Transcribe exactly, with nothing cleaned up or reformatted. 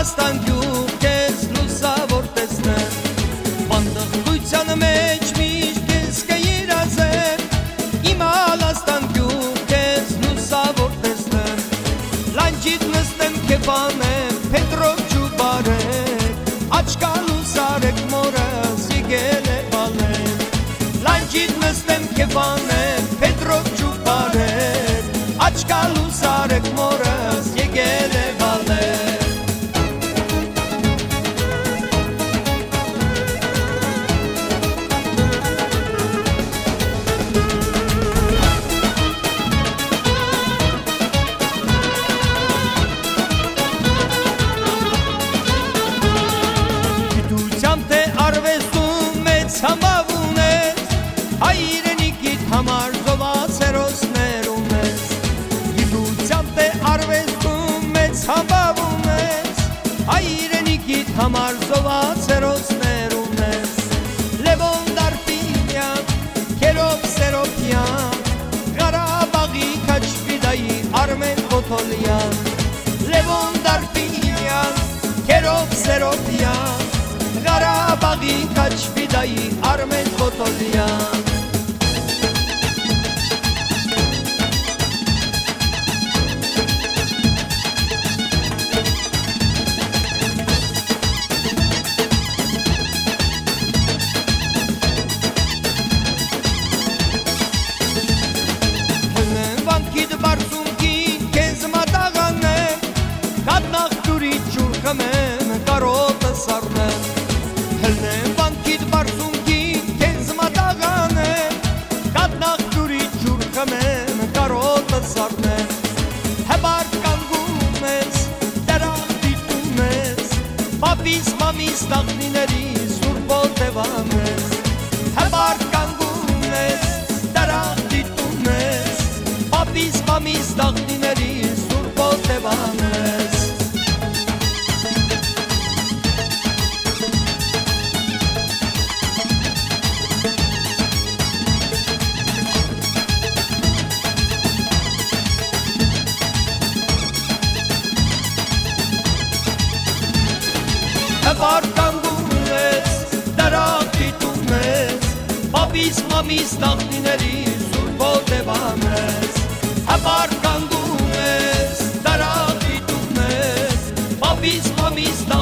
Ալաստան գյուղ քեզ լուսավոր տեսնեմ, բանդղության մեջ միշտ քեզ կերազեմ, իմ Ալաստան գյուղ քեզ լուսավոր տեսնեմ, լանջիդ նստեմ կեվանեմ, Պետրով ջուբարեմ, աչկա լուսարեք մորս եկել է բալեմ, լանջիդ նստեմ կեվանեմ, Պետրով ջուբարեմ, աչկա լուսարեք մորս եկել է բալեմ։ Համավ ունես, հայրենիքիդ համար զովասերոսներ ունես, գիտությամբ թե արվեստում մեծ համավ ունես, հայրենիքիդ համար զովասերոսներ ունես, Լևոն Դարբինյան, Քերոբ Սերոբյան, Ղարաբաղի Քաչվիդայի Արմեն Կոթոլյան, Լևոն Դարբինյան, Քերոբ Սերոբյան, Ղարաբաղի Քաչվիդայի Արմեն Կոթոլյան։ Հնեն վանքիդ բարձունքին քեզ մատաղանեմ, կատնախ դուրի ջուր խմեմ, կարոտը սառնեմ, Հլնեմ վանքիդ բարձունքին քեզ մատաղանեմ, կատնախ դուրի ջուր խմեմ, կարոտը սառնեմ, հբար կանգում ես, դրախ դիտում ես, պապիս մամիս տաղնիների սուրբ ոտևան ես, հբար կանգում ես, դրախ դիտում ես, պապիս մամիս տաղնիների սուրբ ոտևան ես։ Հբար կանգում ես, դրախ դիտում ես, պապիս մամիս տաղնիների սուրբ ոտևան ես, հբար կանգում ես, դրախ դիտում ես, պապիս մամիս տաղնիների